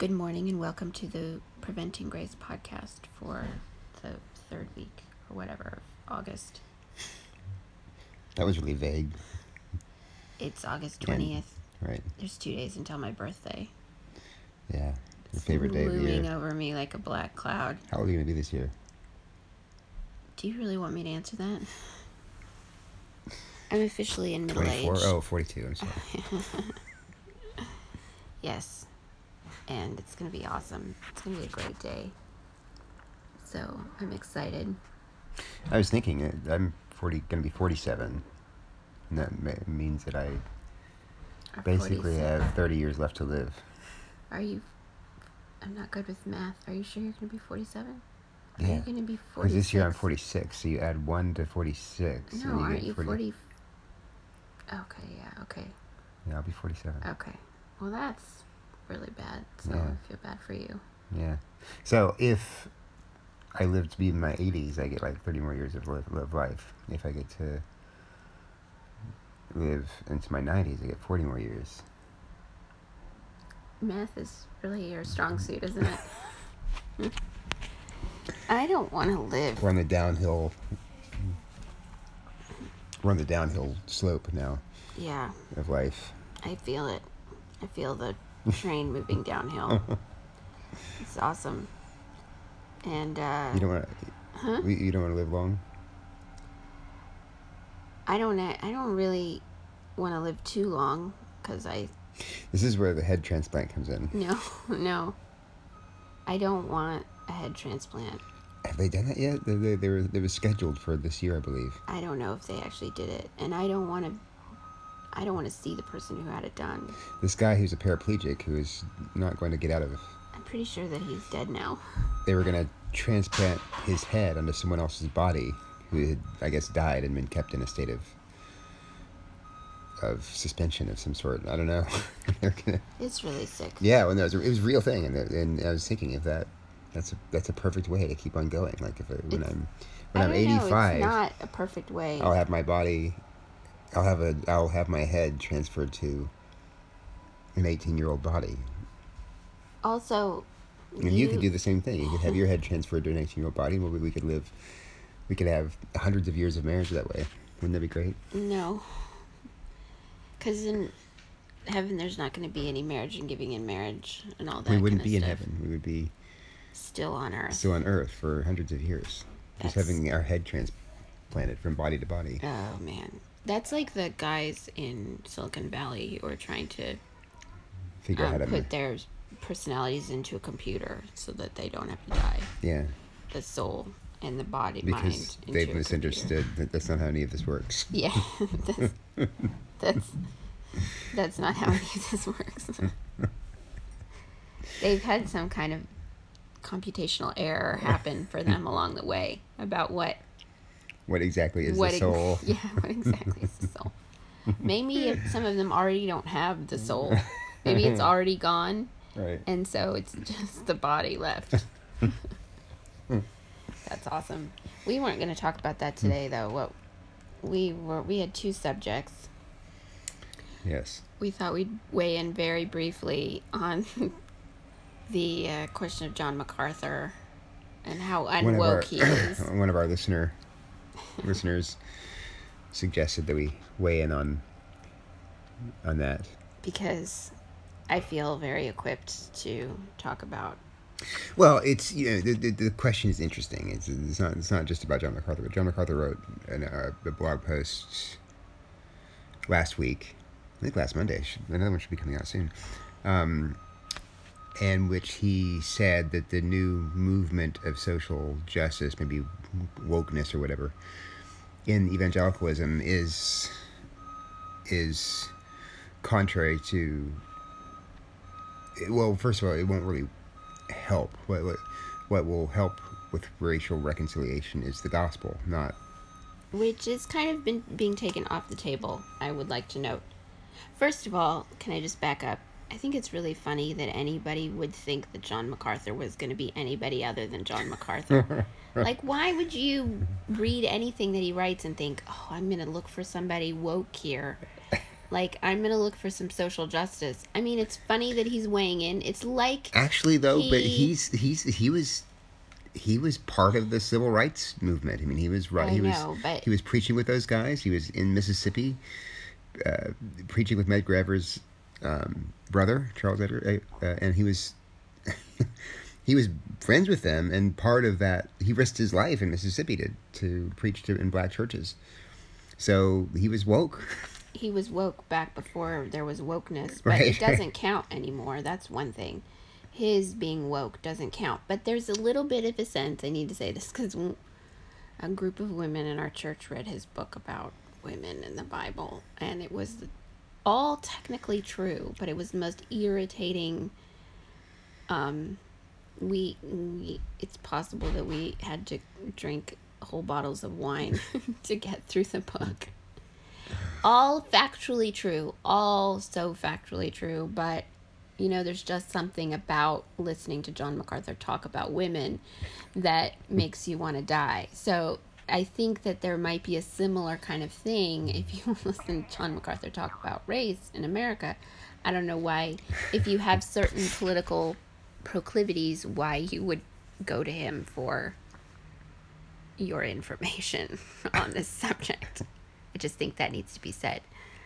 Good morning and welcome to the Preventing Grace podcast for the third week or whatever of August. That was really vague. It's August 20th. Right. There's 2 days until my birthday. Yeah. Your favorite day of the year. Looming over me like a black cloud. How old are you going to be this year? Do you really want me to answer that? I'm officially in middle 24? age. Oh, 42. I'm sorry. Yes. And it's going to be awesome. It's going to be a great day. So I'm excited. I was thinking I'm going to be 47. And that means that I basically 47. have 30 years left to live. I'm not good with math. Are you sure you're going to be 47? Are Yeah. you going to be 46? Because this year I'm 46, so you add 1 to 46. No, aren't you 40? Okay, yeah, okay. Yeah, I'll be 47. Okay. Well, that's really bad, so Yeah. I feel bad for you. Yeah. So if I live to be in my 80s, I get like 30 more years of life. If I get to live into my 90s, I get 40 more years. Math is really your strong suit, isn't it? I don't want to live. We're on the downhill slope now. Yeah. Of life. I feel it. I feel the train moving downhill. It's awesome. And you don't want to. You don't want to live long. I don't really want to live too long because This is where the head transplant comes in. No. I don't want a head transplant. Have they done that yet? They were scheduled for this year, I believe. I don't know if they actually did it, and I don't want to see the person who had it done. This guy who's a paraplegic who is not going to get out of. I'm pretty sure that he's dead now. They were going to transplant his head onto someone else's body who had, I guess, died and been kept in a state of suspension of some sort. I don't know. It's really sick. Yeah, well, no, it was a real thing, and I was thinking of that. That's a perfect way to keep on going. Like when I'm 85, it's not a perfect way. I'll have my body. I'll have my head transferred to an 18-year-old body. Also, and you could do the same thing. You could have your head transferred to an 18-year-old body, and we could have hundreds of years of marriage that way. Wouldn't that be great? No, because in heaven there's not going to be any marriage and giving in marriage and all that. We wouldn't kind be of in stuff. heaven. We would be still on earth. Still on earth for hundreds of years, just having our head transplanted from body to body. Oh man, that's like the guys in Silicon Valley who are trying to figure out how to put their personalities into a computer so that they don't have to die. Yeah. The soul and the body, because mind. They've misunderstood that that's not how any of this works. Yeah, that's not how any of this works. They've had some kind of computational error happen for them along the way about what exactly is the soul. What exactly is the soul? Maybe if some of them already don't have the soul. Maybe it's already gone. Right. And so it's just the body left. That's awesome. We weren't going to talk about that today, though. We had two subjects. Yes. We thought we'd weigh in very briefly on the question of John MacArthur and how unwoke he is. One of our listeners suggested that we weigh in on that Because I feel very equipped to talk about. Well, it's the question is interesting. It's not just about John MacArthur. But John MacArthur wrote a blog post last week. I think last Monday. Another one should be coming out soon. In which he said that the new movement of social justice, maybe wokeness or whatever, in evangelicalism is contrary to. Well, first of all, it won't really help. What will help with racial reconciliation is the gospel, not. Which is kind of been being taken off the table, I would like to note. First of all, can I just back up? I think it's really funny that anybody would think that John MacArthur was going to be anybody other than John MacArthur. Like, why would you read anything that he writes and think, oh, I'm going to look for somebody woke here? Like, I'm going to look for some social justice. I mean, it's funny that he's weighing in. It's like Actually, though, but he. he was part of the civil rights movement. I mean, he was right. I know, but He was preaching with those guys. He was in Mississippi, preaching with Medgar Evers' brother, Charles Edgar, and he was friends with them. And part of that, he risked his life in Mississippi to preach in black churches. So he was woke. he was woke back before there was wokeness, but it Right. doesn't count anymore. That's one thing. His being woke doesn't count. But there's a little bit of a sense, I need to say this because a group of women in our church read his book about women in the Bible, and it was all technically true, but it was the most irritating. We it's possible that we had to drink whole bottles of wine to get through the book. All factually true, all so factually true, but there's just something about listening to John MacArthur talk about women that makes you want to die. So I think that there might be a similar kind of thing if you listen to John MacArthur talk about race in America. I don't know why, if you have certain political proclivities, why you would go to him for your information on this subject. I just think that needs to be said.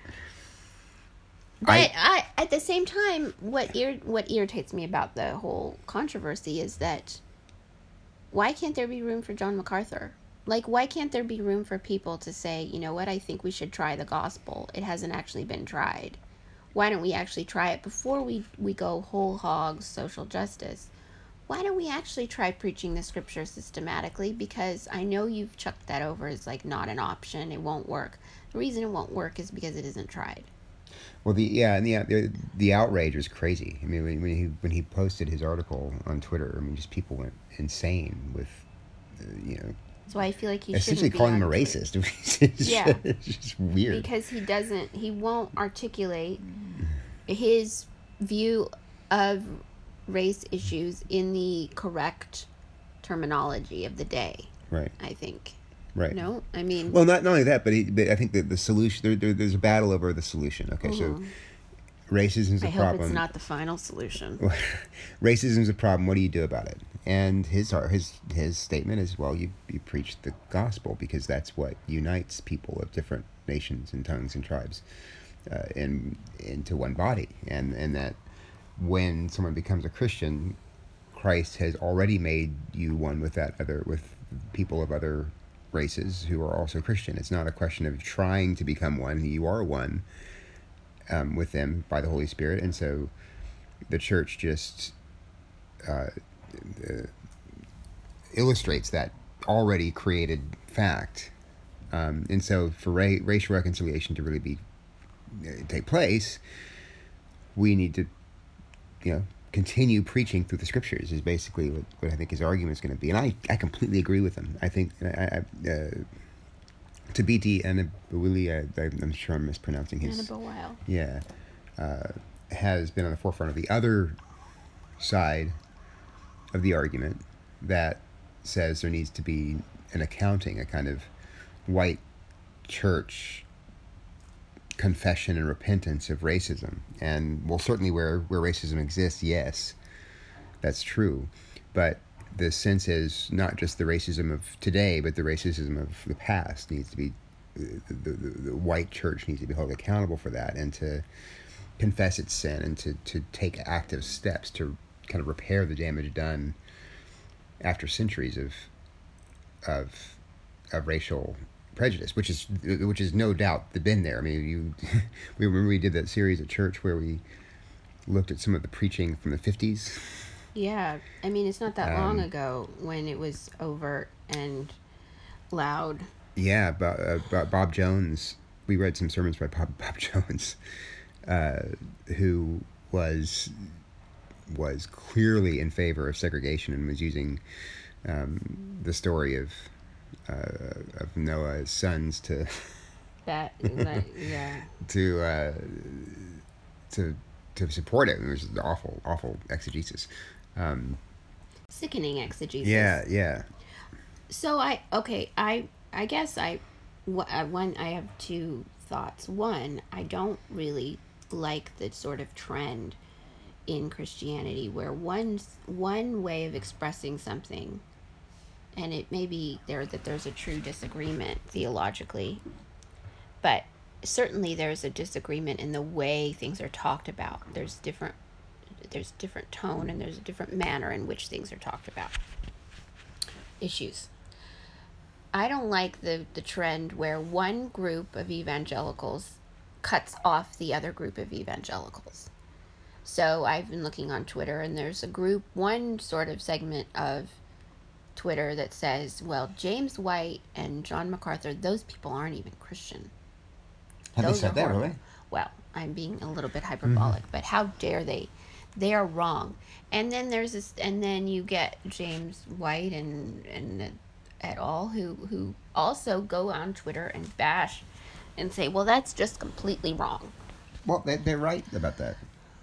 But at the same time, what irritates me about the whole controversy is that why can't there be room for John MacArthur? Like, why can't there be room for people to say, you know what, I think we should try the gospel. It hasn't actually been tried. Why don't we actually try it before we go whole hog social justice? Why don't we actually try preaching the scripture systematically? Because I know you've chucked that over as like not an option. It won't work. The reason it won't work is because it isn't tried. Well, the outrage was crazy. I mean, when he posted his article on Twitter, I mean, just people went insane with, you know, That's why I feel like he essentially shouldn't be calling him on a Twitter. racist. Yeah. It's just weird. Because he won't articulate his view of race issues in the correct terminology of the day, Right. I think. Right. No, I mean, Well, not only that, but I think that the solution there's a battle over the solution. Okay, so racism's I a hope it's problem. not the final solution. Racism's a problem. What do you do about it? And his statement is, well, you preach the gospel because that's what unites people of different nations and tongues and tribes into one body, and that when someone becomes a Christian, Christ has already made you one with with people of other races who are also Christian. It's not a question of trying to become one. You are one with them by the Holy Spirit, and so the church just uh, illustrates that already created fact. And so, for racial reconciliation to really take place, we need to, continue preaching through the scriptures. Is basically what I think his argument is going to be, and I completely agree with him. I think Tabiti Anabawili, I'm sure I'm mispronouncing his. Annabelle. Yeah, has been on the forefront of the other side of the argument that says there needs to be an accounting, a kind of white church confession and repentance of racism. And well, certainly where racism exists, yes, that's true. But the sense is not just the racism of today, but the racism of the past needs to be, the white church needs to be held accountable for that, and to confess its sin, and to take active steps to kind of repair the damage done after centuries of racial prejudice, which is no doubt been there. I mean, we remember we did that series at church where we looked at some of the preaching from the 50s. Yeah, I mean, it's not that long ago when it was overt and loud. Yeah, Bob Jones. We read some sermons by Bob Jones, who was clearly in favor of segregation and was using the story of Noah's sons to Yeah. to support it. It was awful exegesis. Sickening exegesis. Yeah. So I guess one, I have two thoughts. One, I don't really like the sort of trend in Christianity where one way of expressing something, and it may be there that there's a true disagreement theologically, but certainly there's a disagreement in the way things are talked about. There's different tone and there's a different manner in which things are talked about. Issues. I don't like the trend where one group of evangelicals cuts off the other group of evangelicals. So I've been looking on Twitter, and there's one sort of segment of Twitter that says, well, James White and John MacArthur, those people aren't even Christian. Have Those they said that, horrible. really? Well, I'm being a little bit hyperbolic, but how dare they? They are wrong. And then and then you get James White and et al. who also go on Twitter and bash and say, well, that's just completely wrong. Well, they're right about that.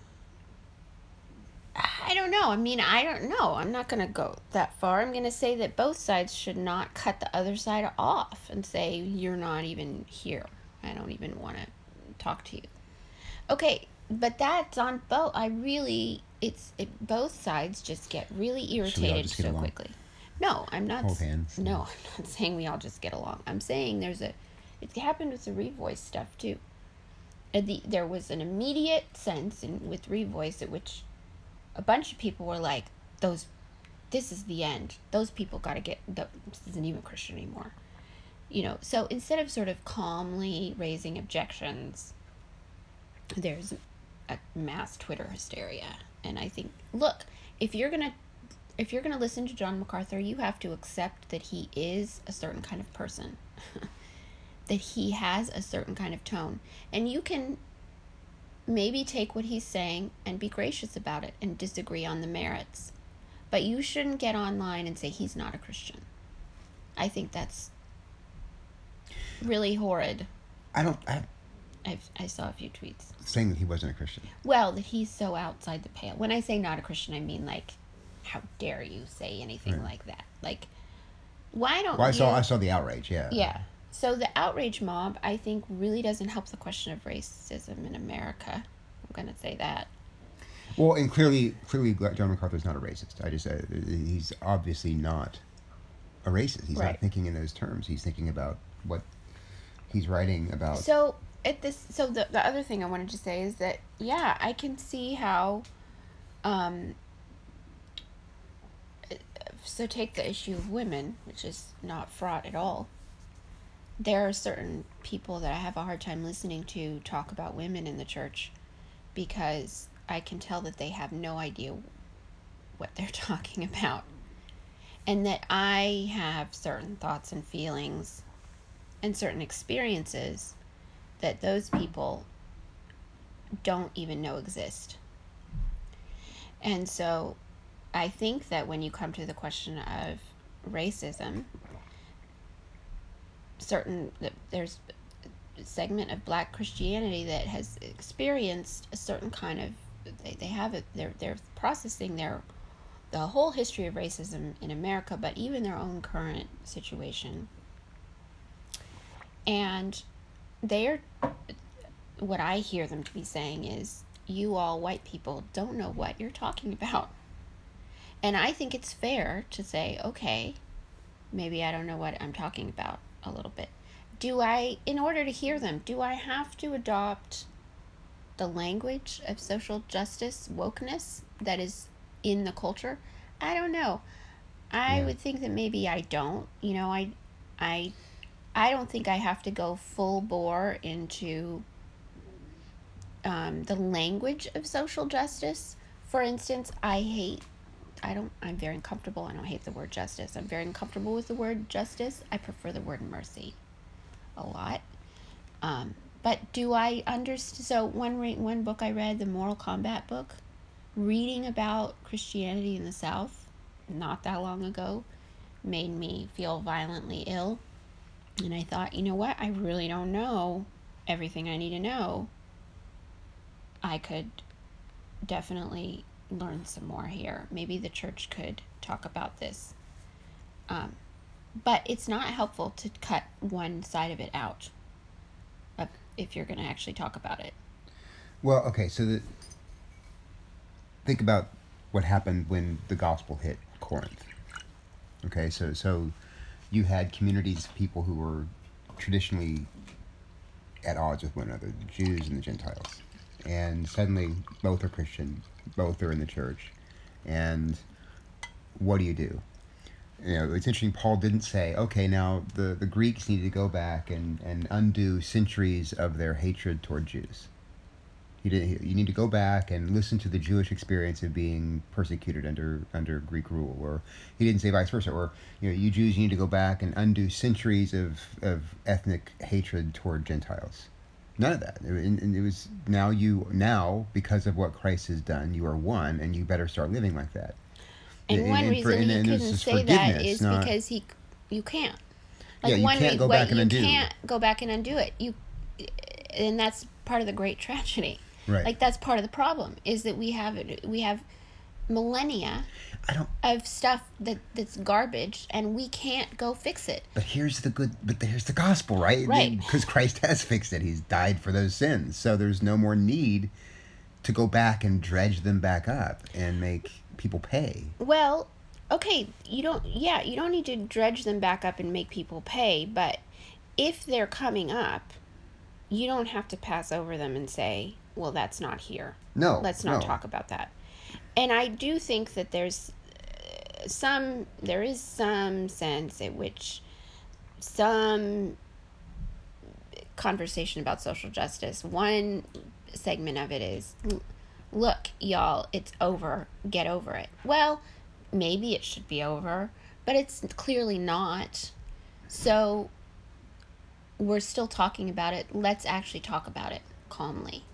I don't know. I mean, I don't know. I'm not going to go that far. I'm going to say that both sides should not cut the other side off and say, you're not even here. I don't even want to talk to you. Okay, but that's on both. Both sides just get really irritated just get so along? quickly. No, I'm not. Hold hands. No, I'm not saying we all just get along. I'm saying it happened with the Revoice stuff too. There was an immediate sense with Revoice at which a bunch of people were like, this is the end. Those people got to this isn't even Christian anymore. So instead of sort of calmly raising objections, there's a mass Twitter hysteria. And I think, look, if you're gonna listen to John MacArthur, you have to accept that he is a certain kind of person, that he has a certain kind of tone, and you can maybe take what he's saying and be gracious about it and disagree on the merits, but you shouldn't get online and say he's not a Christian. I think that's really horrid. I saw a few tweets saying that he wasn't a Christian. Well, that he's so outside the pale. When I say not a Christian, I mean like, how dare you say anything like that? Like, why don't I saw the outrage. Yeah. Yeah. So the outrage mob, I think, really doesn't help the question of racism in America. I'm going to say that. Well, and clearly, John MacArthur's not a racist. I just said he's obviously not a racist. He's not thinking in those terms. He's thinking about what he's writing about. So the other thing I wanted to say is that, yeah, I can see how. So take the issue of women, which is not fraught at all. There are certain people that I have a hard time listening to talk about women in the church because I can tell that they have no idea what they're talking about. And that I have certain thoughts and feelings and certain experiences that those people don't even know exist. And so I think that when you come to the question of racism, there's a segment of Black Christianity that has experienced a certain kind of, they have it, they're processing the whole history of racism in America, but even their own current situation. And what I hear them to be saying is, you all white people don't know what you're talking about. And I think it's fair to say, okay, maybe I don't know what I'm talking about a little bit. In order to hear them, do I have to adopt the language of social justice wokeness that is in the culture? I don't know. I would think that maybe I don't. I don't think I have to go full bore into the language of social justice. For instance, I'm very uncomfortable. I don't hate the word justice. I'm very uncomfortable with the word justice. I prefer the word mercy a lot. But do I understand? So one book I read, the Moral Combat book, reading about Christianity in the South not that long ago, made me feel violently ill. And I thought, you know what? I really don't know everything I need to know. I could definitely learn some more here. Maybe the church could talk about this. But it's not helpful to cut one side of it out. if you're going to actually talk about it. Well, okay, so think about what happened when the gospel hit Corinth. Okay, so you had communities of people who were traditionally at odds with one another, the Jews and the Gentiles. And suddenly both are Christian, both are in the church. And what do? It's interesting, Paul didn't say, okay, now the Greeks need to go back and undo centuries of their hatred toward Jews. You need to go back and listen to the Jewish experience of being persecuted under Greek rule. Or he didn't say vice versa. Or you Jews, you need to go back and undo centuries of ethnic hatred toward Gentiles. None of that. And it was now because of what Christ has done, you are one, and you better start living like that. And one reason he couldn't say that is because you can't. Like you can't go back and undo. You can't go back and undo it. And that's part of the great tragedy. Right. Like that's part of the problem is that we have millennia of stuff that's garbage, and we can't go fix it. But here's the gospel, right? Right. Because Christ has fixed it. He's died for those sins. So there's no more need to go back and dredge them back up and make people pay. Well, okay, you don't need to dredge them back up and make people pay, but if they're coming up, you don't have to pass over them and say, well, that's not here. No. Let's not talk about that. And I do think that there is some sense at which some conversation about social justice, one segment of it is, look, y'all, it's over. Get over it. Well, maybe it should be over, but it's clearly not. So we're still talking about it. Let's actually talk about it calmly.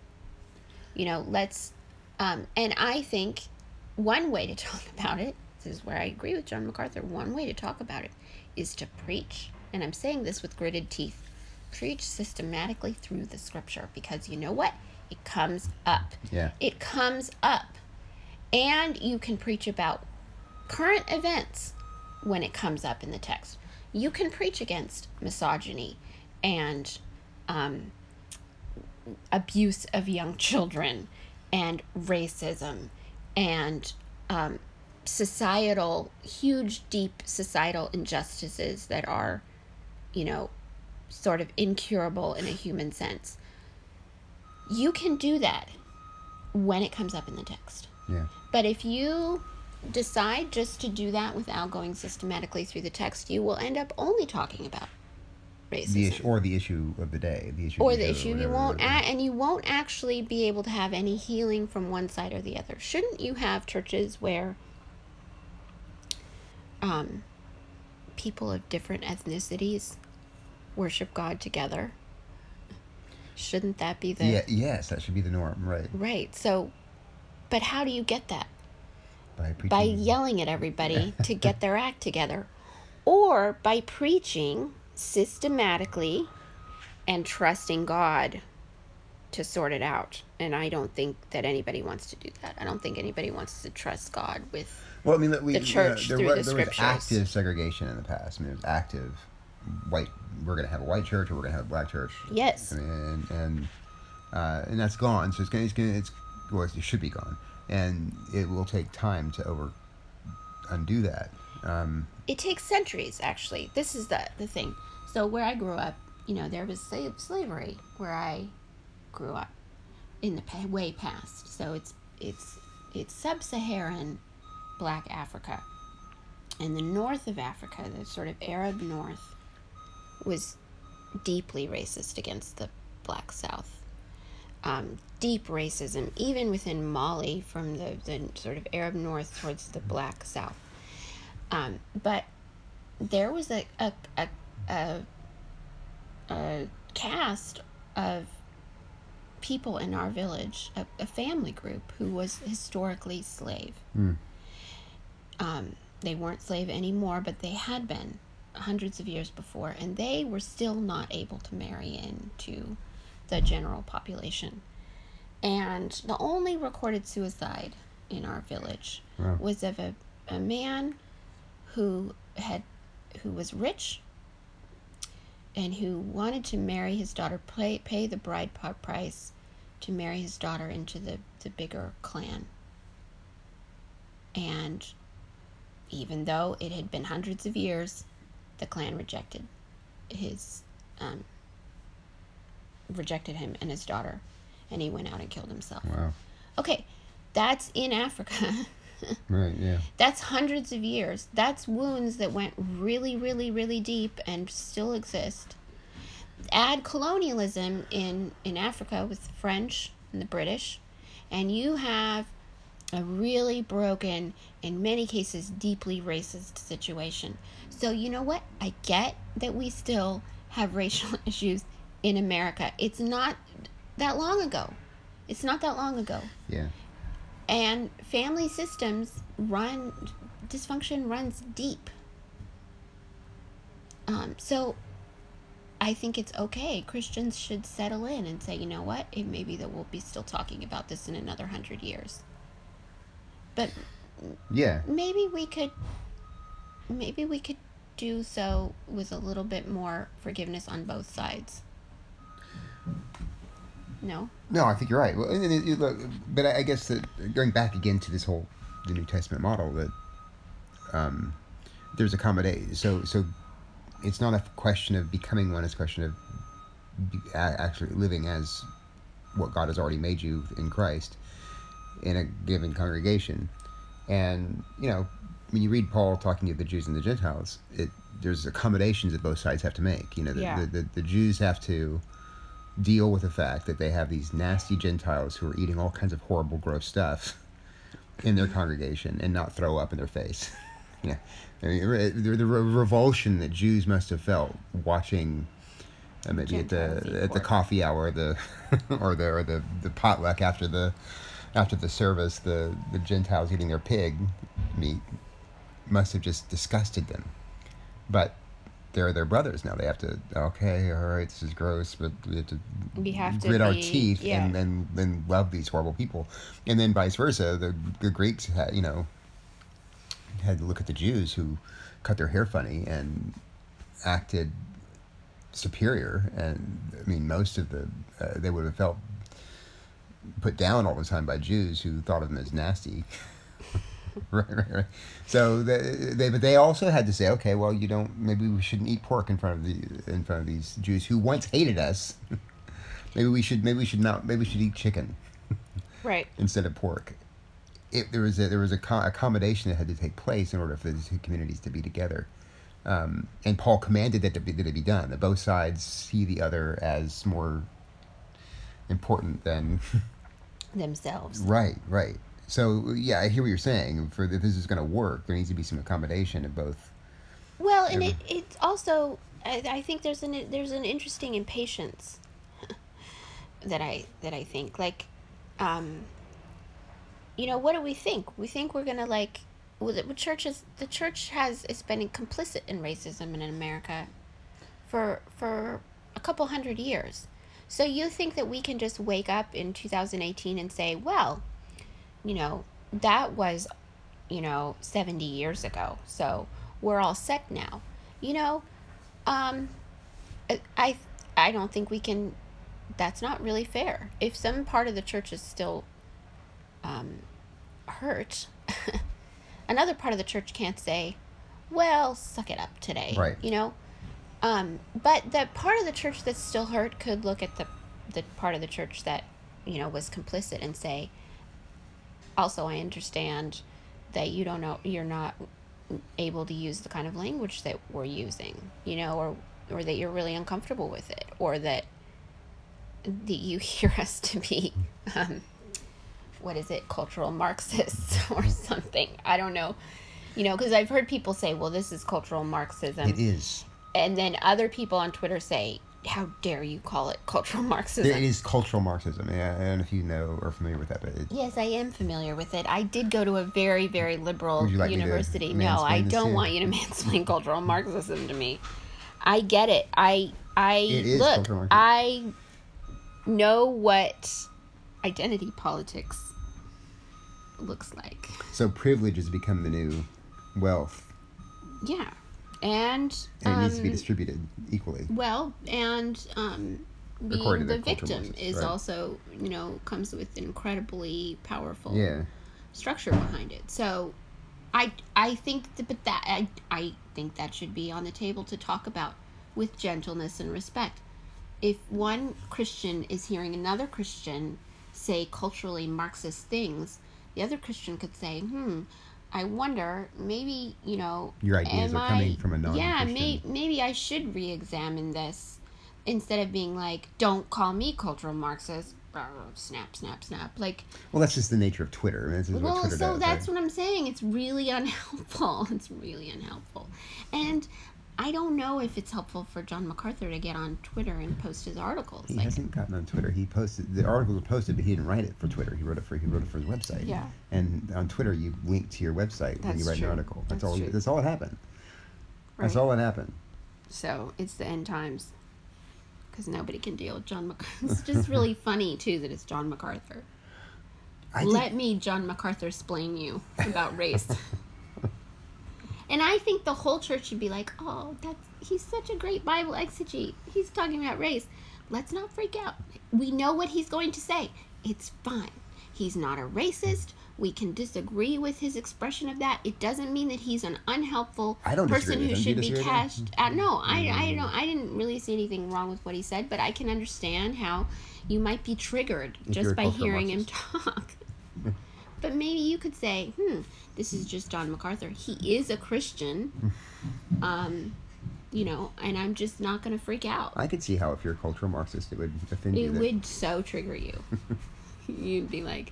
Let's, and I think one way to talk about it, this is where I agree with John MacArthur, one way to talk about it is to preach. And I'm saying this with gritted teeth. Preach systematically through the scripture, because you know what? It comes up. Yeah. It comes up. And you can preach about current events when it comes up in the text. You can preach against misogyny and abuse of young children and racism and huge, deep societal injustices that are, sort of incurable in a human sense. You can do that when it comes up in the text. Yeah. But if you decide just to do that without going systematically through the text, you will end up only talking about racism. The issue of the day. You won't and you won't actually be able to have any healing from one side or the other. Shouldn't you have churches where people of different ethnicities worship God together? Shouldn't that be the... Yes, that should be the norm, right. Right. So, but how do you get that? By yelling at everybody to get their act together. Or by preaching systematically and trusting God to sort it out. And I don't think that anybody wants to do that. I don't think anybody wants to trust God with the church through the scriptures. There was active segregation in the past. There was active white. We're going to have a white church, or we're going to have a black church. Yes. And that's gone. So it should be gone, and it will take time to undo that. It takes centuries, actually. This is the thing. So where I grew up, there was slavery where I grew up in the way past. So it's sub-Saharan Black Africa. And the north of Africa, the sort of Arab north, was deeply racist against the Black South. Deep racism, even within Mali, from the sort of Arab north towards the Black South. But there was a cast of people in our village, a family group who was historically slave. They weren't slave anymore, but they had been hundreds of years before, and they were still not able to marry into the general population. And the only recorded suicide in our village was of a man who was rich, and who wanted to marry his daughter, pay the bride price to marry his daughter into the bigger clan. And even though it had been hundreds of years, the clan rejected him and his daughter, and he went out and killed himself. Wow. Okay, that's in Africa. Right, yeah. That's hundreds of years. That's wounds that went really, really, really deep and still exist. Add colonialism in Africa with the French and the British, and you have a really broken, in many cases, deeply racist situation. So you know what? I get that we still have racial issues in America. It's not that long ago. Yeah. And family systems dysfunction runs deep. So I think it's okay. Christians should settle in and say, you know what? It may be that we'll be still talking about this in another 100 years. But yeah, maybe we could do so with a little bit more forgiveness on both sides. No, I think you're right. Well, look, but I guess that going back again to this whole the New Testament model, that there's accommodation. So it's not a question of becoming one; it's a question of actually living as what God has already made you in Christ in a given congregation. And when you read Paul talking to the Jews and the Gentiles, there's accommodations that both sides have to make. The Jews have to deal with the fact that they have these nasty Gentiles who are eating all kinds of horrible, gross stuff in their congregation and not throw up in their face. I mean, the revulsion that Jews must have felt watching maybe at the coffee hour, or the potluck after the service, the Gentiles eating their pig meat must have just disgusted them. But they're their brothers now. They have to, okay, all right, this is gross, but we have to grit our teeth and then love these horrible people. And then vice versa, the Greeks had to look at the Jews who cut their hair funny and acted superior. And I mean, most of they would have felt put down all the time by Jews who thought of them as nasty. right. So they also had to say, okay, well, maybe we shouldn't eat pork in front of these Jews who once hated us. maybe we should eat chicken, right, instead of pork. There was a accommodation that had to take place in order for these two communities to be together. And Paul commanded that it be done, that both sides see the other as more important than themselves. Right. So, yeah, I hear what you're saying. If this is going to work, there needs to be some accommodation in both. Well, and it's also, I think there's an interesting impatience that I think, like, what do we think? We think we're going to, like, the church is been complicit in racism in America for a couple hundred years. So you think that we can just wake up in 2018 and say, well, that was, 70 years ago, so we're all set now. I don't think we can. That's not really fair. If some part of the church is still hurt, another part of the church can't say, well, suck it up today. Right. But the part of the church that's still hurt could look at the part of the church that, was complicit and say, also, I understand that you're not able to use the kind of language that we're using, or that you're really uncomfortable with it, or that you hear us to be, cultural Marxists or something. I don't know, because I've heard people say, well, this is cultural Marxism. It is. And then other people on Twitter say, how dare you call it cultural Marxism? It is cultural Marxism. Yeah, I don't know if you are familiar with that. But yes, I am familiar with it. I did go to a very, very liberal university. No, I don't want you to mansplain cultural Marxism to me. I get it. I know what identity politics looks like. So privilege has become the new wealth. Yeah. And it needs to be distributed equally. Well, and According being to the the cultural victim Marxists, is right. also, comes with incredibly powerful Yeah. structure behind it. So I think I think that should be on the table to talk about with gentleness and respect. If one Christian is hearing another Christian say culturally Marxist things, the other Christian could say, I wonder, maybe, Your ideas am are coming I, from a non-Christian. maybe I should re-examine this instead of being like, don't call me cultural Marxist, snap, snap, snap. Like, Well, that's just the nature of Twitter. I mean, this is what well, Twitter so does, right? that's what I'm saying. It's really unhelpful. It's really unhelpful. And I don't know if it's helpful for John MacArthur to get on Twitter and post his articles. He hasn't gotten on Twitter. He posted the articles were posted, but he didn't write it for Twitter. He wrote it for his website. Yeah. And on Twitter, you link to your website when you That's write true. an article. That's That's all. true. That's all that happened. That's Right. all that happened. So it's the end times. Because nobody can deal with John MacArthur. It's just really funny, too, that it's John MacArthur. Let me, John MacArthur, explain you about race. And I think the whole church should be like, oh, he's such a great Bible exegete. He's talking about race. Let's not freak out. We know what he's going to say. It's fine. He's not a racist. We can disagree with his expression of that. It doesn't mean that he's an unhelpful person who should be cast out. No, I didn't really see anything wrong with what he said, but I can understand how you might be triggered just by hearing him talk. But maybe you could say, this is just John MacArthur. He is a Christian, and I'm just not going to freak out. I could see how if you're a cultural Marxist, it would offend you. It would so trigger you. You'd be like...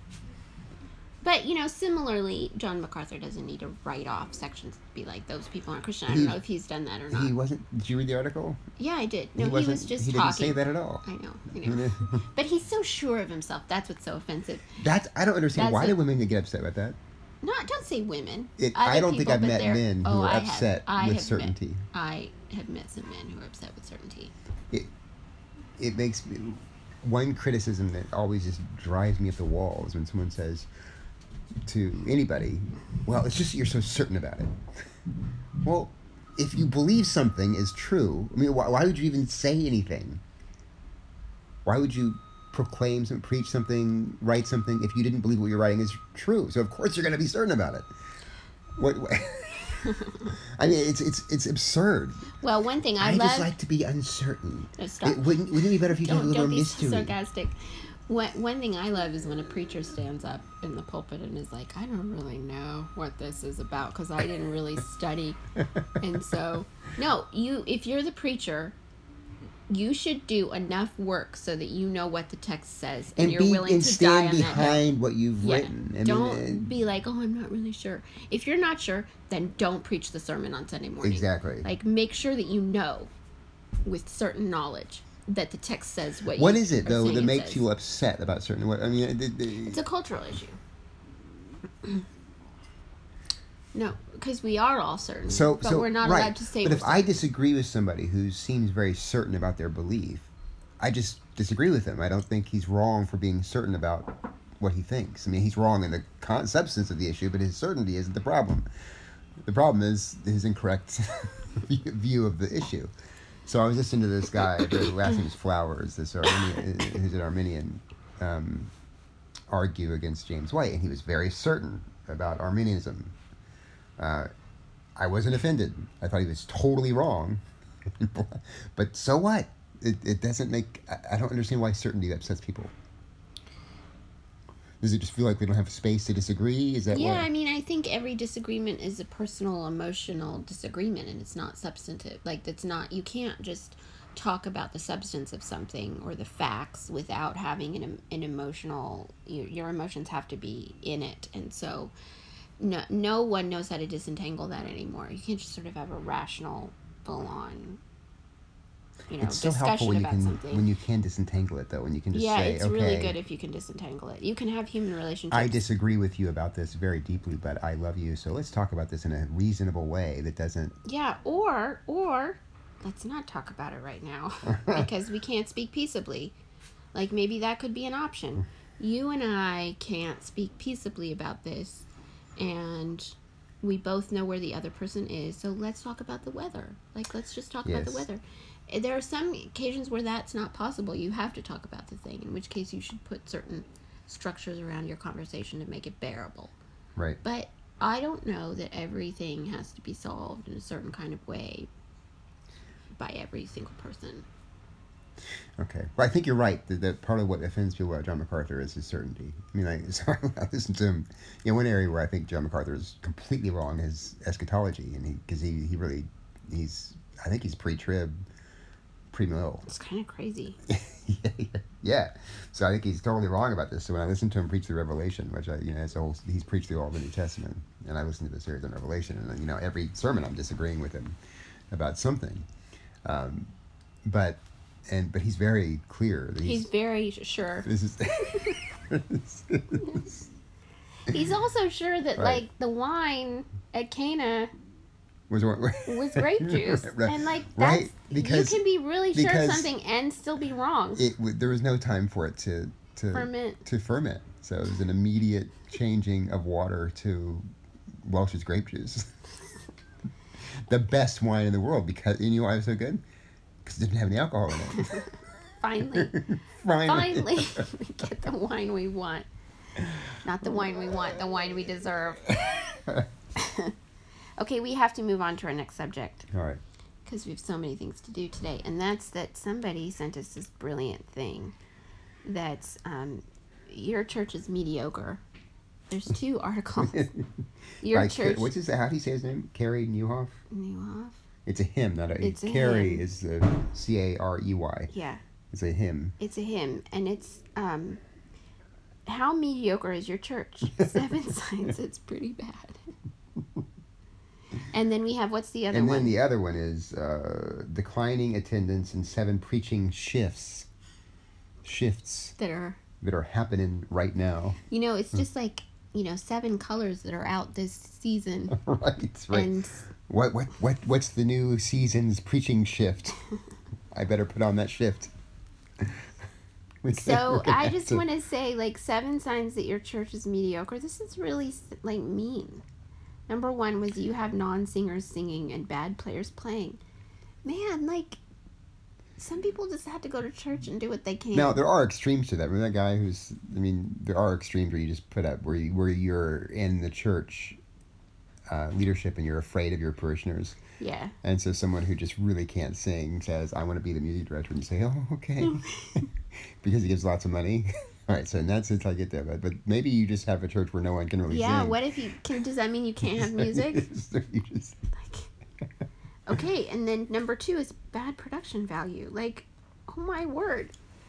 But, similarly, John MacArthur doesn't need to write off sections to be like, those people aren't Christian. I don't know if he's done that or not. He wasn't... Did you read the article? Yeah, I did. No, he was just talking. He didn't say that at all. I know. But he's so sure of himself. That's what's so offensive. I don't understand. Why do women get upset about that? No, don't say women. I don't think I've met men who are upset with certainty. I have met some men who are upset with certainty. It makes me... One criticism that always just drives me up the wall is when someone says to anybody, well, it's just that you're so certain about it. Well, if you believe something is true, I mean, why would you even say anything? Why would you proclaim something, preach something, write something if you didn't believe what you're writing is true? So of course you're going to be certain about it. What I mean, it's absurd. Well, one thing I just like to be uncertain. No, stop. Wouldn't it be better if you had a little mystery? Don't be sarcastic. One thing I love is when a preacher stands up in the pulpit and is like, I don't really know what this is about because I didn't really study. And so, no, if you're the preacher, you should do enough work so that you know what the text says and you're willing to die on that hill. Stand behind what you've written. Don't be like, oh, I'm not really sure. If you're not sure, then don't preach the sermon on Sunday morning. Exactly. Like, make sure that you know with certain knowledge that the text says what is it though that makes you upset about certain? I mean, it's a cultural issue. No, because we are all certain, but we're not allowed to say. But if I disagree with somebody who seems very certain about their belief, I just disagree with him. I don't think he's wrong for being certain about what he thinks. I mean, he's wrong in the substance of the issue, but his certainty isn't the problem. The problem is his incorrect view of the issue. So I was listening to this guy, the last name is Flowers, who's an Arminian, argue against James White, and he was very certain about Arminianism. I wasn't offended. I thought he was totally wrong. But so what? It doesn't make... I don't understand why certainty upsets people. Does it just feel like we don't have space to disagree? Is that Yeah, I mean, I think every disagreement is a personal, emotional disagreement, and it's not substantive. Like, it's not... You can't just talk about the substance of something or the facts without having an emotional... Your emotions have to be in it, and so... No one knows how to disentangle that anymore. You can't just sort of have a rational, full-on, it's so discussion helpful about something. When you can disentangle it, though, when you can just say, it's really good if you can disentangle it. You can have human relationships. I disagree with you about this very deeply, but I love you, so let's talk about this in a reasonable way that doesn't... Yeah, or let's not talk about it right now, because we can't speak peaceably. Like, maybe that could be an option. You and I can't speak peaceably about this, and we both know where the other person is, so let's talk about the weather. Like, let's just talk about the Yes. weather. There are some occasions where that's not possible. You have to talk about the thing, in which case you should put certain structures around your conversation to make it bearable. Right. But I don't know that everything has to be solved in a certain kind of way by every single person. Okay. Well, I think you're right. That part of what offends people about John MacArthur is his certainty. I mean, like, sorry, I listened to him. One area where I think John MacArthur is completely wrong is eschatology, and because he really I think he's pre-trib, pre-mill. It's kind of crazy. Yeah. So I think he's totally wrong about this. So when I listened to him preach the Revelation, which he's preached through all the New Testament, and I listened to the series on Revelation, and every sermon I'm disagreeing with him about something, but he's very clear that He's very sure. this is. He's also sure that, Right. like, the wine at Cana was grape juice. Right. And, like, Right, that's, because- you can be really sure of because something and still be wrong. There was no time for it to Ferment. To ferment. So it was an immediate changing of water to Welch's grape juice. The best wine in the world, because you know why it was so good? Because it didn't have any alcohol in it. Finally. Finally, we get the wine we want. Not the wine we want, the wine we deserve. Okay, we have to move on to our next subject. All right. Because we have so many things to do today. And that's that somebody sent us this brilliant thing. That's, your church is mediocre. There's 2 articles. Your church... What's his? How do you say his name? Carey Nieuwhof? Nieuwhof? It's a hymn, not a... It's a Carey hymn. is Carey. Yeah. It's a hymn. It's a hymn. And it's, how mediocre is your church? 7 signs it's pretty bad. And then we have, what's the other And one? then the other one is declining attendance and 7 preaching shifts. Shifts That are... that are happening right now. it's just like, 7 colors that are out this season. Right. And What's the new season's preaching shift? I better put on that shift. so I just want to say, like, 7 signs that your church is mediocre. This is really, like, mean. Number 1 was you have non-singers singing and bad players playing. Man, like, some people just have to go to church and do what they can. Now, there are extremes to that. Remember that guy there are extremes where you just put up, where you're in the church leadership and you're afraid of your parishioners. Yeah. And so someone who just really can't sing says, I want to be the music director, and you say, oh, okay. Because he gives lots of money. All right, so in that sense, I get that. But maybe you just have a church where no one can really Yeah, sing. what if does that mean you can't have music? So you just... Like, okay, and then number 2 is bad production value. Like, oh my word.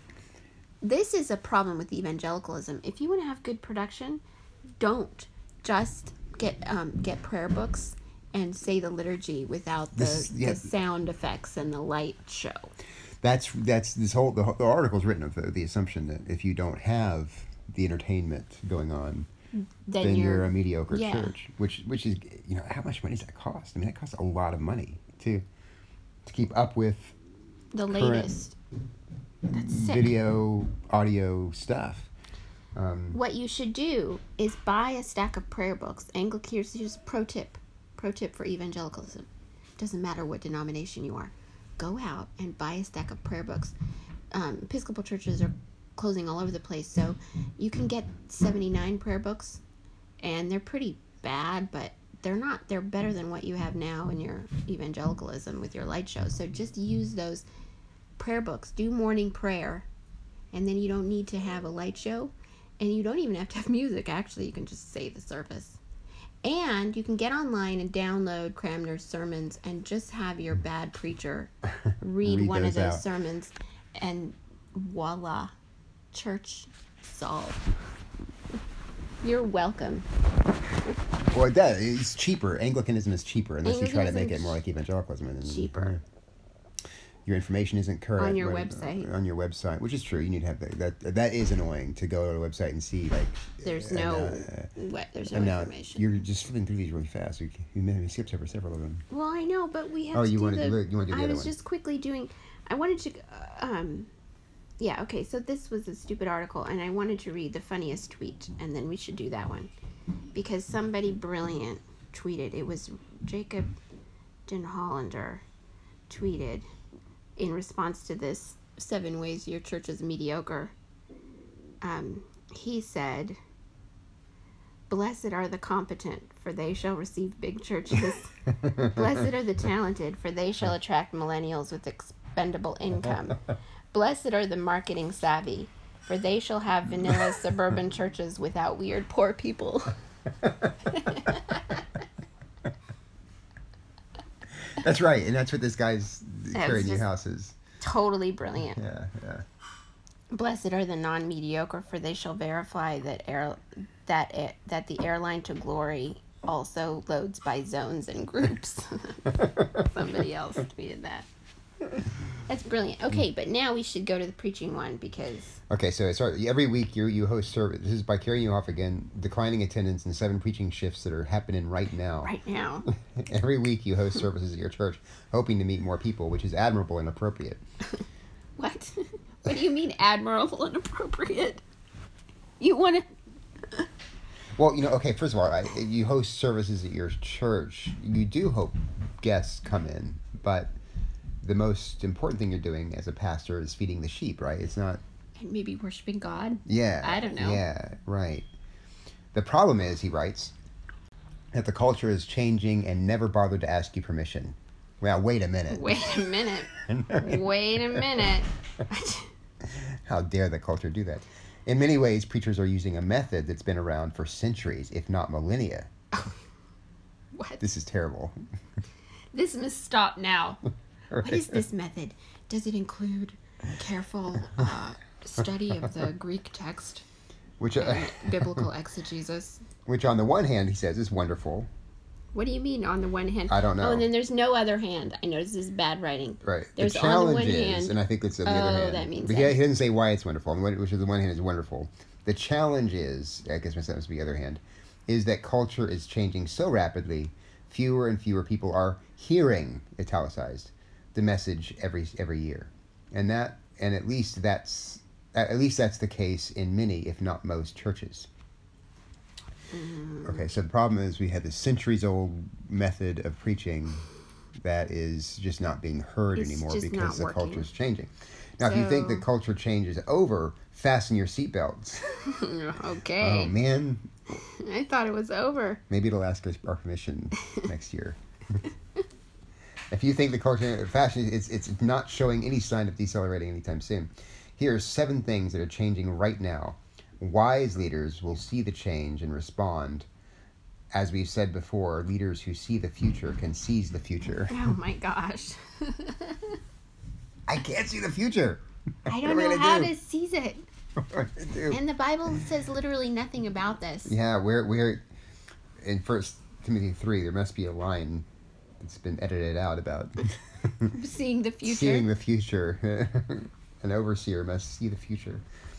This is a problem with evangelicalism. If you want to have good production, don't just get prayer books and say the liturgy without the sound effects and the light show. That's this whole the article's written with the assumption that if you don't have the entertainment going on, then you're a mediocre church. Which is how much money does that cost? I mean, that costs a lot of money to keep up with the latest. That's sick. Video, audio stuff. What you should do is buy a stack of prayer books. Here's a pro tip for evangelicalism. Doesn't matter what denomination you are. Go out and buy a stack of prayer books. Episcopal churches are closing all over the place, so you can get 79 prayer books, and they're pretty bad, but they're better than what you have now in your evangelicalism with your light show. So just use those prayer books. Do morning prayer, and then you don't need to have a light show, and you don't even have to have music. Actually, you can just say the service. And you can get online and download Cranmer's sermons and just have your bad preacher read one of those sermons, and voila, church solved. You're welcome. Well, it's cheaper. Anglicanism is cheaper unless you try to make it more like evangelicalism. And cheaper. Your information isn't current on your website. On your website, which is true. You need to have that. That is annoying to go to a website and see there's no information. You're just flipping through these really fast. You skipped over several of them. Well, I know, but we have. You want to do the other one? I was just quickly doing. I wanted to. Yeah. Okay. So this was a stupid article, and I wanted to read the funniest tweet, and then we should do that one, because somebody brilliant tweeted. It was Jacob Den Hollander tweeted in response to this 7 ways your church is mediocre. He said, "Blessed are the competent, for they shall receive big churches. Blessed are the talented, for they shall attract millennials with expendable income. Blessed are the marketing savvy, for they shall have vanilla suburban churches without weird poor people." That's right, and that's what this guy's Carey just Newhouse is. Totally brilliant. Yeah. Blessed are the non-mediocre, for they shall verify that the airline to glory also loads by zones and groups. Somebody else tweeted that. That's brilliant. Okay, but now we should go to the preaching one because... Okay, so every week you host service. This is by Carey Newhoff again. Declining attendance and 7 preaching shifts that are happening right now. Right now. Every week you host services at your church, hoping to meet more people, which is admirable and appropriate. What? What do you mean admirable and appropriate? You want to... Well, okay, first of all, you host services at your church. You do hope guests come in, but the most important thing you're doing as a pastor is feeding the sheep, right? It's not... And maybe worshiping God? Yeah. I don't know. Yeah, right. The problem is, he writes, that the culture is changing and never bothered to ask you permission. Well, wait a minute. Wait a minute. How dare the culture do that? In many ways, preachers are using a method that's been around for centuries, if not millennia. What? This is terrible. This must stop now. What is this method? Does it include careful study of the Greek text and biblical exegesis? Which on the one hand, he says, is wonderful. What do you mean on the one hand? I don't know. Oh, and then there's no other hand. I notice this is bad writing. Right. There's the challenge on the one is, hand, and I think it's on the other hand. That means but that. he didn't say why it's wonderful, which on the one hand is wonderful. The challenge is, I guess my sentence would be the other hand, is that culture is changing so rapidly, fewer and fewer people are hearing, italicized, the message every year. And at least that's the case in many, if not most, churches. Okay, so the problem is we have this centuries-old method of preaching that is just not being heard anymore because the culture is changing. Now, if you think the culture change is over, fasten your seatbelts. Okay. Oh, man. I thought it was over. Maybe it'll ask us our permission next year. If you think the culture fashion it's not showing any sign of decelerating anytime soon, here are 7 things that are changing right now. Wise leaders will see the change and respond. As we've said before, leaders who see the future can seize the future. Oh my gosh. I can't see the future. I don't know how to seize it. What to do? And the Bible says literally nothing about this. Yeah, we're in 1 Timothy 3, there must be a line that's been edited out about seeing the future. Seeing the future. An overseer must see the future.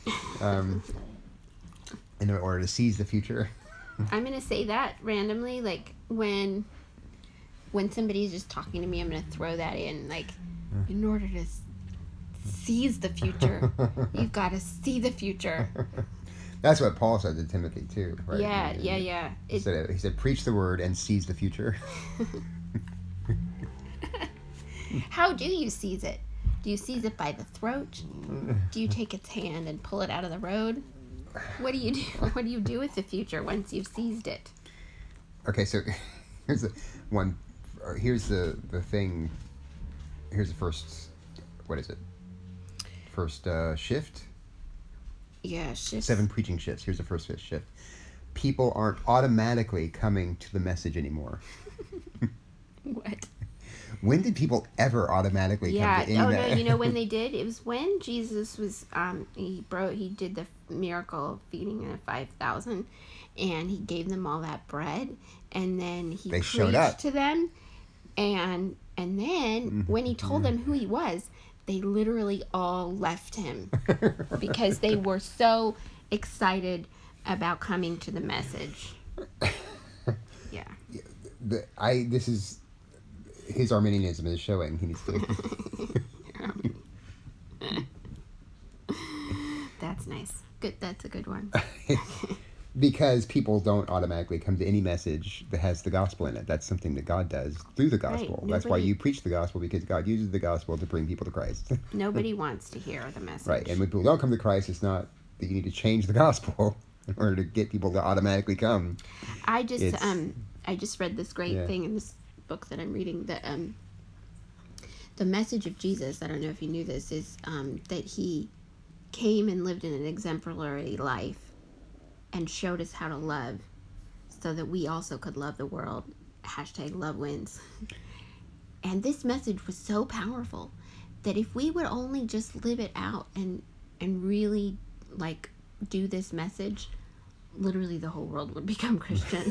In order to seize the future. I'm going to say that randomly, like when somebody's just talking to me, I'm going to throw that in, like, in order to seize the future, you've got to see the future. That's what Paul said to Timothy too, right? Yeah. He said, preach the word and seize the future. How do you seize it? Do you seize it by the throat? Do you take its hand and pull it out of the road? What do you do? What do you do with the future once you've seized it? Okay, so here's the one. Here's the thing. Here's the first. What is it? First shift. Yeah, shift. 7 preaching shifts. Here's the first shift. People aren't automatically coming to the message anymore. What? When did people ever automatically come to no, you know when they did? It was when Jesus was he did the miracle of feeding the 5,000, and he gave them all that bread, and then he preached to them, and then when he told them who he was, they literally all left him because they were so excited about coming to the message. Yeah. This is his Arminianism is showing. He needs to. That's nice. Good. That's a good one. because people don't automatically come to any message that has the gospel in it. That's something that God does through the gospel. Right. That's why you preach the gospel, because God uses the gospel to bring people to Christ. Nobody wants to hear the message. Right. And when people don't come to Christ, it's not that you need to change the gospel in order to get people to automatically come. I just read this great thing in this book that I'm reading, that the message of Jesus, I don't know if you knew this, is that he came and lived in an exemplary life and showed us how to love so that we also could love the world. Hashtag love wins. And this message was so powerful that if we would only just live it out and really like do this message, literally the whole world would become Christian.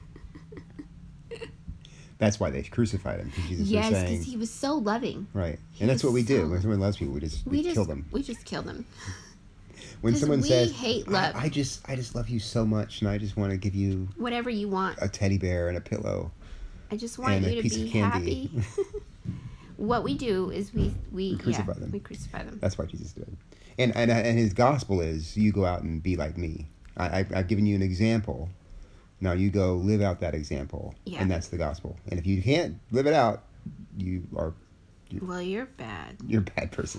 That's why they crucified him, because Jesus Yes, was saying... because he was so loving. Right. And that's what we do. When someone loves people, we just kill them. We just kill them. When someone says, hate love. I just love you so much, and I just want to give you... whatever you want. A teddy bear and a pillow. I just want and you a to piece be of candy. happy. What we do is we crucify them. We crucify them. That's why Jesus did. And his gospel is, you go out and be like me. I've given you an example. Now you go live out that example. Yeah. And that's the gospel. And if you can't live it out, you're bad. You're a bad person.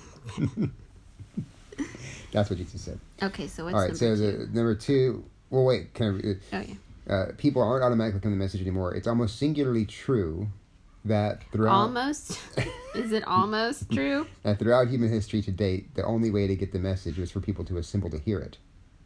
That's what Jesus said. Okay, so what's all right? number So two? number two. Well, wait. Can I? Oh yeah. People aren't automatically coming to the message anymore. It's almost singularly true that throughout... Almost? Is it almost true? That throughout human history to date, the only way to get the message was for people to assemble to hear it.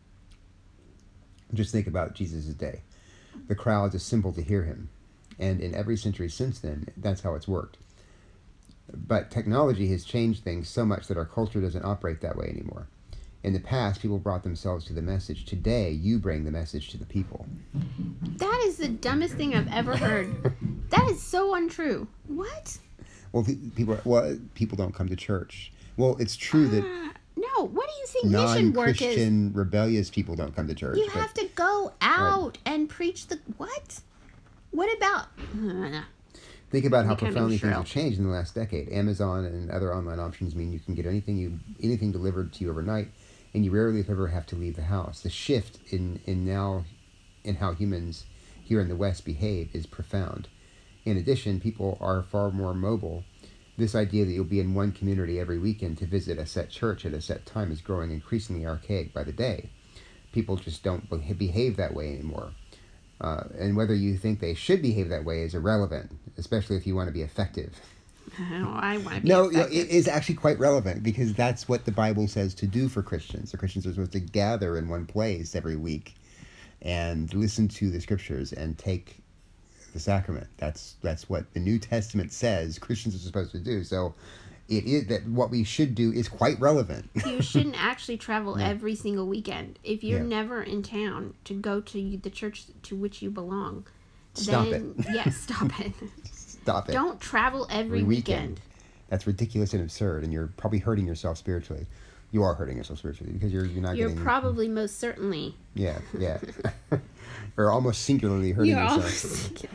Just think about Jesus' day. The crowds assembled to hear him. And in every century since then, that's how it's worked. But technology has changed things so much that our culture doesn't operate that way anymore. In the past, people brought themselves to the message. Today, you bring the message to the people. That is the dumbest thing I've ever heard. That is so untrue. What? Well, people don't come to church. Well, it's true that no. What do you think mission work is? Non-Christian, rebellious people don't come to church. You have to go out and preach the what? What about? Think about how Becoming profoundly things shrill. have changed in the last decade. Amazon and other online options mean you can get anything delivered to you overnight, and you rarely, if ever, have to leave the house. The shift in how humans here in the West behave is profound. In addition, people are far more mobile. This idea that you'll be in one community every weekend to visit a set church at a set time is growing increasingly archaic by the day. People just don't behave that way anymore. And whether you think they should behave that way is irrelevant, especially if you want to be effective. I want to be No, effective. it is actually quite relevant, because that's what the Bible says to do for Christians. The Christians are supposed to gather in one place every week and listen to the scriptures and take the sacrament. That's what the New Testament says Christians are supposed to do. So it is that what we should do is quite relevant. You shouldn't actually travel every single weekend. If you're Yeah. never in town to go to the church to which you belong, Stop then, it. Yes, stop it. Stop it. Don't travel every weekend. That's ridiculous and absurd, and you're probably hurting yourself spiritually. You are hurting yourself spiritually because you're not You're getting... probably most certainly. Yeah. Or almost singularly hurting You're yourself. almost.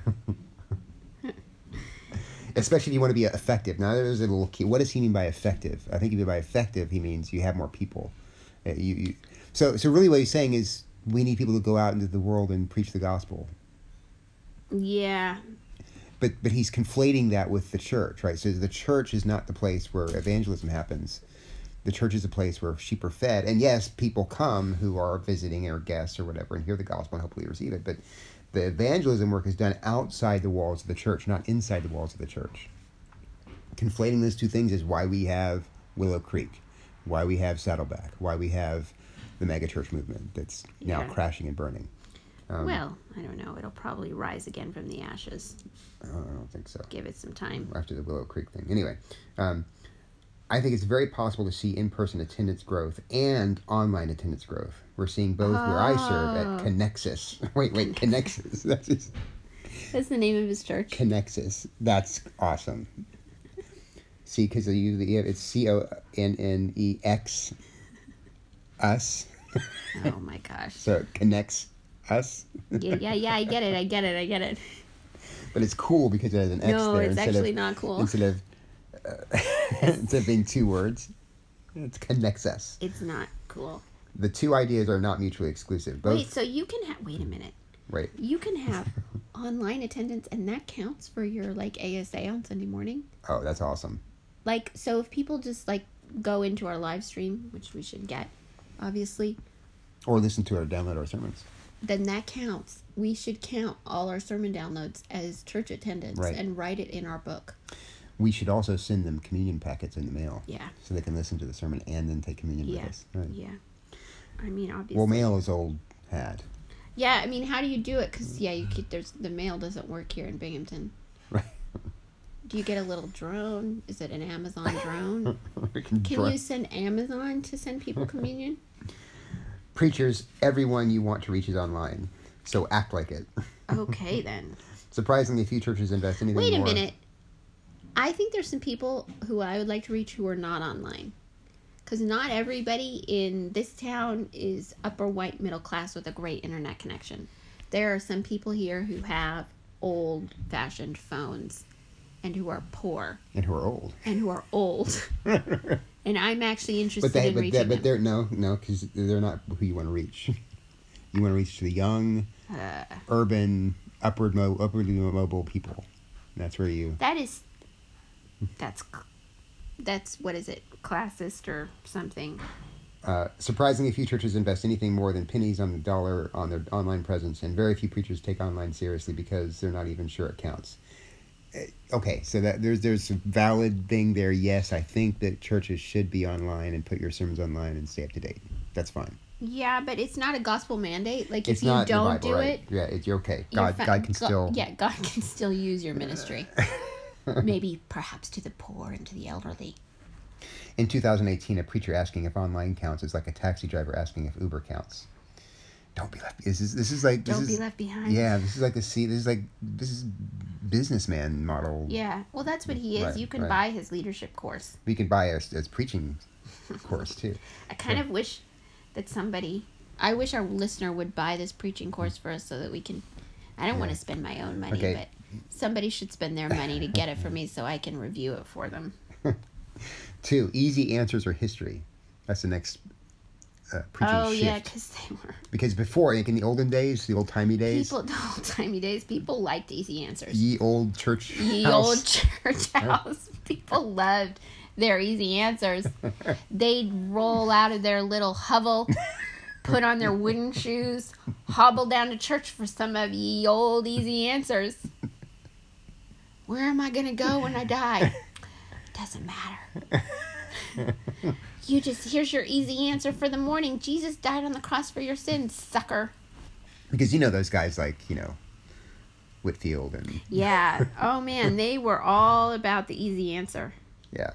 Especially if you want to be effective. Now, there's a little key. What does he mean by effective? I think if you mean by effective, he means you have more people. So really what he's saying is we need people to go out into the world and preach the gospel. Yeah. But he's conflating that with the church, right? So the church is not the place where evangelism happens. The church is a place where sheep are fed. And yes, people come who are visiting or guests or whatever and hear the gospel and hopefully receive it. But the evangelism work is done outside the walls of the church, not inside the walls of the church. Conflating those two things is why we have Willow Creek, why we have Saddleback, why we have the megachurch movement that's now crashing and burning. Well, I don't know. It'll probably rise again from the ashes. I don't think so. Give it some time. After the Willow Creek thing. Anyway, I think it's very possible to see in-person attendance growth and online attendance growth. We're seeing both where I serve at Connexus. Wait, Connexus. That's the name of his church. Connexus. That's awesome. See, because it's CONNEX, us. Oh my gosh. So it connects us. Yeah, I get it. But it's cool because it has an X No, there. it's actually not cool. Instead of being two words, it connects us. It's not cool. The two ideas are not mutually exclusive. Both. Wait, so you can have. Wait a minute. Right. You can have online attendance, and that counts for your like ASA on Sunday morning. Oh, that's awesome. Like, so if people just like go into our live stream, which we should get, obviously, Or listen to or download our sermons. then that counts. We should count all our sermon downloads as church attendance Right. and write it in our book. We should also send them communion packets in the mail. Yeah. So they can listen to the sermon and then take communion Yeah. with us. Right. Yeah. I mean, obviously. Well, mail is old hat. Yeah, I mean, how do you do it? Because, yeah, the mail doesn't work here in Binghamton. Right. Do you get a little drone? Is it an Amazon drone? We Can draw- you send Amazon to send people communion? Preachers, everyone you want to reach is online. So act like it. Okay, then. Surprisingly, few churches invest anything Wait a more. minute. I think there's some people who I would like to reach who are not online. Because not everybody in this town is upper white middle class with a great internet connection. There are some people here who have old-fashioned phones and who are poor And who are old. and who are old. And I'm actually interested in reaching them. But they're no, because they're not who you want to reach. You want to reach the young, urban, upwardly mobile people. That's where you. That's what is it? Classist or something. Surprisingly, few churches invest anything more than pennies on the dollar on their online presence, and very few preachers take online seriously because they're not even sure it counts. Okay, so that there's a valid thing there. Yes, I think that churches should be online and put your sermons online and stay up to date. That's fine. Yeah, but it's not a gospel mandate. Like, It's if you not in the don't Bible, do right? it, Yeah, you're okay. you're God can still. Yeah, God can still use your ministry. Maybe, perhaps, to the poor and to the elderly. In 2018, a preacher asking if online counts is like a taxi driver asking if Uber counts. Don't be left. This is like Don't be left behind. Yeah, this is businessman model. Yeah, well, that's what he is. Right, You can right. buy his leadership course. We can buy a preaching course too. I kind of wish that I wish our listener would buy this preaching course for us so that we can. I don't want to spend my own money, Okay. but somebody should spend their money to get it for me so I can review it for them. 2, easy answers or history. That's the next preaching shift. Yeah, because they were. Because before, like in the olden days, the old-timey days, The old-timey days, people liked easy answers. ye old church Ye house. old church house. People loved their easy answers. They'd roll out of their little hovel, put on their wooden shoes, hobble down to church for some of ye old easy answers. Where am I going to go when I die? Doesn't matter. Here's your easy answer for the morning. Jesus died on the cross for your sins, sucker. Because those guys like, Whitfield and... Yeah. Oh, man. They were all about the easy answer. Yeah.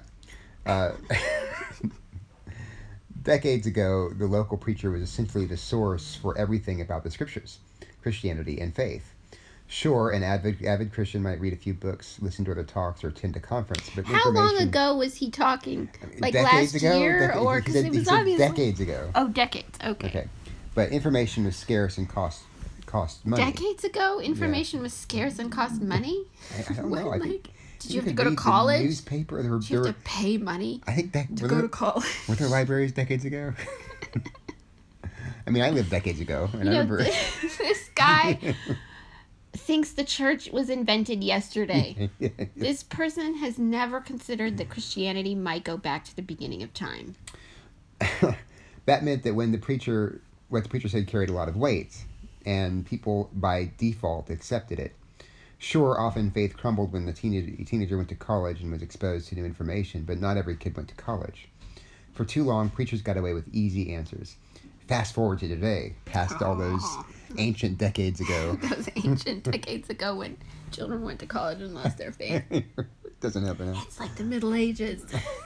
Decades ago, the local preacher was essentially the source for everything about the scriptures, Christianity, and faith. Sure, an avid Christian might read a few books, listen to other talks, or attend a conference, but How long information... ago was he talking? Like decades last ago? year? Or because it he was said obviously... decades ago. Oh, decades. Okay. Okay. But information was scarce and cost money. Decades ago, information was scarce and cost money? I don't know. I think Did you have to could go to read the college? newspaper. Did you have to pay money I think that to go to college? Weren't there libraries decades ago? I mean, I lived decades ago, and I remember. This guy thinks the church was invented yesterday. This person has never considered that Christianity might go back to the beginning of time. That meant that what the preacher said carried a lot of weight, and people by default accepted it. Sure, often faith crumbled when the teenager went to college and was exposed to new information, but not every kid went to college. For too long, preachers got away with easy answers. Fast forward to today, past all those ancient decades ago. Those ancient decades ago when children went to college and lost their faith. Doesn't happen now. It's like the Middle Ages.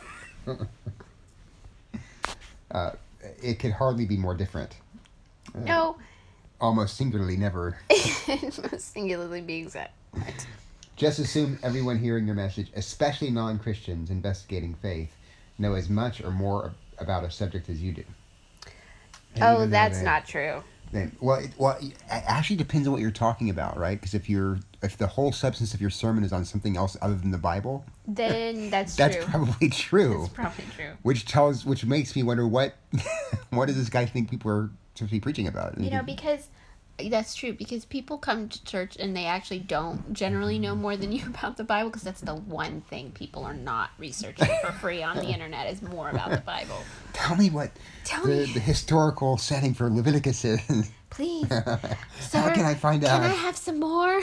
It could hardly be more different. No. Almost singularly never. Most singularly being said. Just assume everyone hearing your message, especially non-Christians investigating faith, know as much or more about a subject as you do. And Oh, even though that's they- not true. It actually depends on what you're talking about, right? Because if the whole substance of your sermon is on something else other than the Bible, Then that's that's true. probably true. That's probably true. Which makes me wonder what does this guy think people are supposed to be preaching about? Because that's true, because people come to church and they actually don't generally know more than you about the Bible, because that's the one thing people are not researching for free on the internet is more about the Bible. Tell me what the historical setting for Leviticus is. Please, sir, how can I find out? Can I have some more?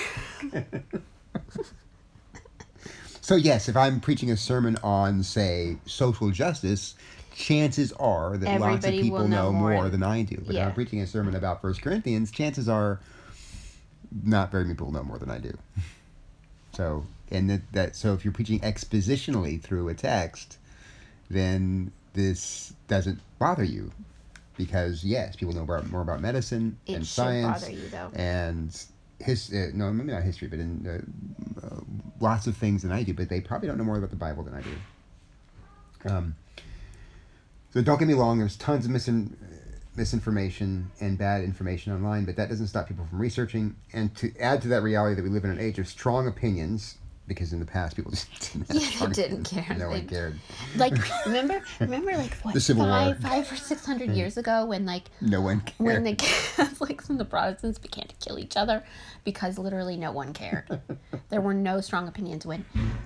So yes, if I'm preaching a sermon on, say, social justice, chances are that lots of people know more than I do. But if I'm preaching a sermon about 1 Corinthians, chances are not very many people know more than I do. So, so if you're preaching expositionally through a text, then this doesn't bother you, because yes, people know more about medicine and science. It should bother you, though. And no, maybe not history, but in lots of things than I do. But they probably don't know more about the Bible than I do. So don't get me wrong, there's tons of misinformation and bad information online, but that doesn't stop people from researching. And to add to that reality that we live in an age of strong opinions, because in the past people just didn't care. No one cared. Like, remember like what, the Civil War. 500 or 600 years ago, when like no one cared. When the Catholics and the Protestants began to kill each other because literally no one cared. There were no strong opinions when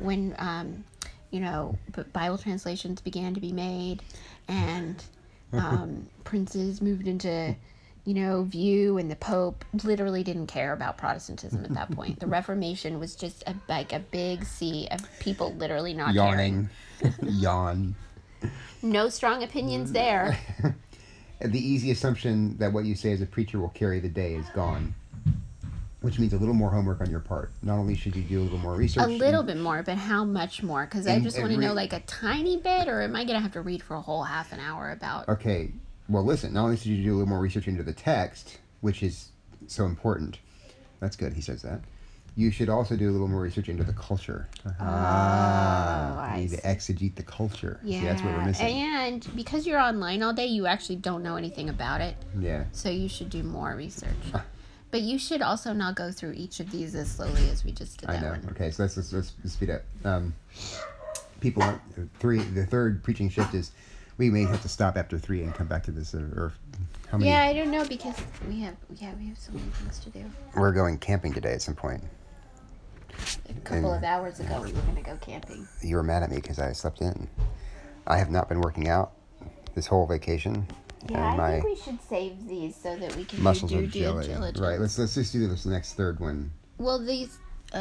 Bible translations began to be made, and princes moved into view, and the Pope literally didn't care about Protestantism at that point. The Reformation was just a big sea of people literally not yawning, caring. Yawn. No strong opinions there. The easy assumption that what you say as a preacher will carry the day is gone, which means a little more homework on your part. Not only should you do a little more research. A little bit more, but how much more? Because I just want to know, like, a tiny bit, or am I going to have to read for a whole half an hour about... Okay, well, listen, not only should you do a little more research into the text, which is so important. That's good, he says that. You should also do a little more research into the culture. You need to exegete the culture. Yeah. See, that's what we're missing. And because you're online all day, you actually don't know anything about it. Yeah. So you should do more research. But you should also not go through each of these as slowly as we just did. I know. Okay, so let's speed up. People aren't the third preaching shift is we may have to stop after 3 and come back to this or how many? Yeah, I don't know, because we have so many things to do. We're going camping today at some point. A couple of hours ago, we were going to go camping. You were mad at me because I slept in. I have not been working out this whole vacation. Yeah, I think we should save these so that we can muscles do due diligence. Right, let's just do this next third one. Well, these...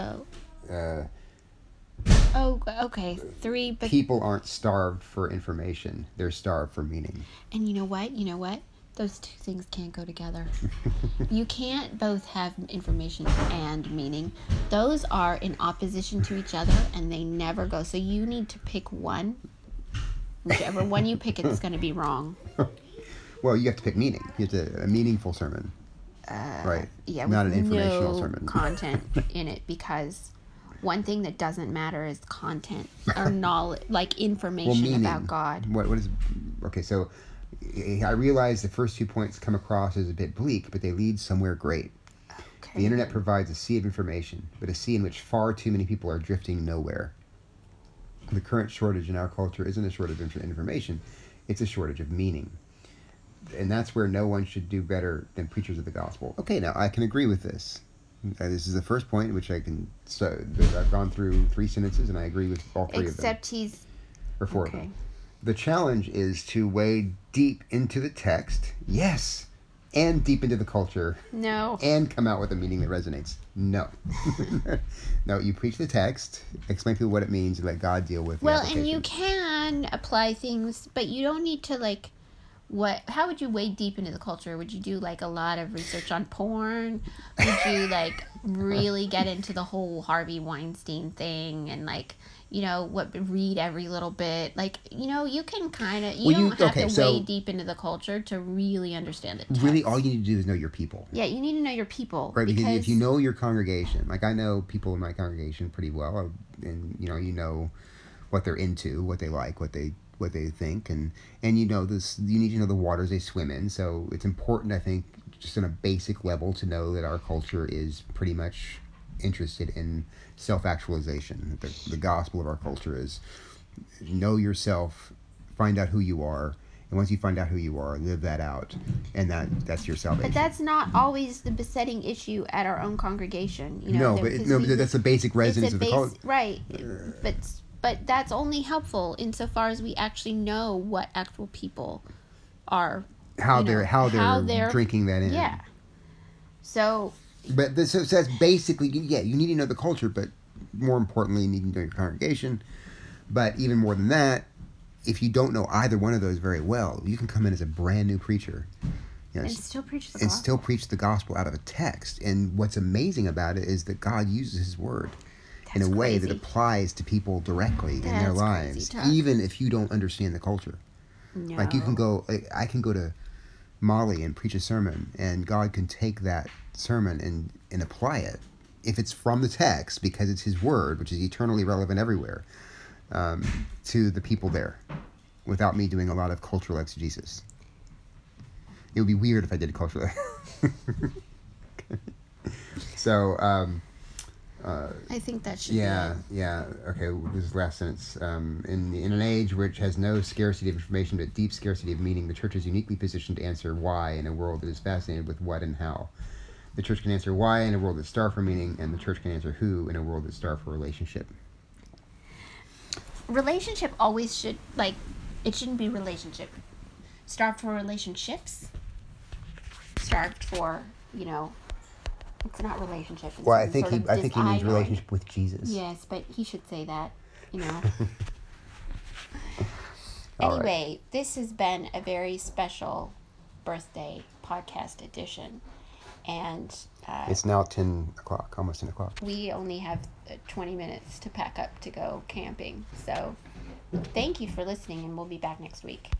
okay, 3, but... People aren't starved for information. They're starved for meaning. And you know what? Those two things can't go together. You can't both have information and meaning. Those are in opposition to each other, and they never go. So you need to pick one. Whichever one you pick, it's going to be wrong. Well, you have to pick meaning. You have to a meaningful sermon, right? Yeah, not an informational no sermon. Content in it, because one thing that doesn't matter is content or knowledge, like information about God. What is? Okay, so I realize the first 2 points come across as a bit bleak, but they lead somewhere great. Okay. The internet provides a sea of information, but a sea in which far too many people are drifting nowhere. The current shortage in our culture isn't a shortage of information; it's a shortage of meaning. And that's where no one should do better than preachers of the gospel. Okay, now I can agree with this. This is the first point, which I've gone through 3 sentences, and I agree with all 3 of them. Except he's... Or 4 of them. The challenge is to wade deep into the text, yes, and deep into the culture. No. And come out with a meaning that resonates. No. No, you preach the text, explain to people what it means, and let God deal with the application. And you can apply things, but you don't need to, like... How would you wade deep into the culture? Would you do, like, a lot of research on porn? Would you, like, really get into the whole Harvey Weinstein thing and, like, read every little bit? Like, you can kind of... You don't have to wade deep into the culture to really understand the text. Really, all you need to do is know your people. Yeah, you need to know your people. Right, because if you know your congregation, like I know people in my congregation pretty well, and, you know what they're into, what they like, what they think, and you need to know the waters they swim in. So it's important, I think, just on a basic level to know that our culture is pretty much interested in self-actualization. The gospel of our culture is know yourself, find out who you are, and once you find out who you are, live that out, and that's your salvation. But that's not always the besetting issue at our own congregation. You know, but that's the basic resonance of the culture. Right. But that's only helpful insofar as we actually know what actual people are. How they're drinking that in. Yeah. So. But so that's basically, yeah, you need to know the culture, but more importantly, you need to know your congregation. But even more than that, if you don't know either one of those very well, you can come in as a brand new preacher. And still preach the gospel. And still preach the gospel out of a text. And what's amazing about it is that God uses his word in a way that applies to people directly in their lives, even if you don't understand the culture. No. Like I can go to Mali and preach a sermon, and God can take that sermon and apply it, if it's from the text, because it's his word, which is eternally relevant everywhere, to the people there, without me doing a lot of cultural exegesis. It would be weird if I did cultural. So, I think that should be it. Yeah. Okay, this is the last sentence. In an age which has no scarcity of information but deep scarcity of meaning, the church is uniquely positioned to answer why in a world that is fascinated with what and how. The church can answer why in a world that's starved for meaning, and the church can answer who in a world that's starved for relationship. Relationship always should, it shouldn't be relationship. Starved for relationships. Starved for, it's not relationship. Well, I think he means relationship with Jesus. Yes, but he should say that, All Anyway, right. This has been a very special birthday podcast edition. And it's now 10 o'clock, almost 10 o'clock. We only have 20 minutes to pack up to go camping. So thank you for listening, and we'll be back next week.